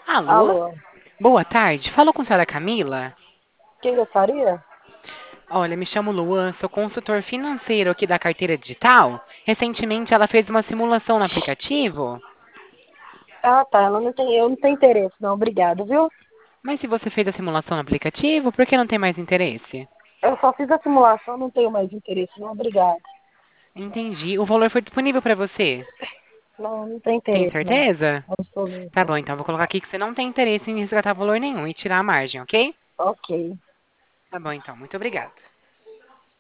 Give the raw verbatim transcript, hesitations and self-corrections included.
Alô? Alô, Boa tarde. Falo com a senhora Camila? quem gostaria? Olha, me chamo Luan, sou consultor financeiro aqui da carteira digital. Recentemente ela fez uma simulação no aplicativo. Ah, tá, ela não tem, eu não tenho interesse, não, obrigado, viu? Mas se você fez a simulação no aplicativo, por que não tem mais interesse? Eu só fiz a simulação, não tenho mais interesse, não, obrigado. Entendi. O valor foi disponível para você. Não, não tem Tem interesse, não. certeza? Tá Absoluto. bom, então vou colocar aqui que você não tem interesse em resgatar valor nenhum e tirar a margem, ok? Ok. Tá bom, então. Muito obrigado.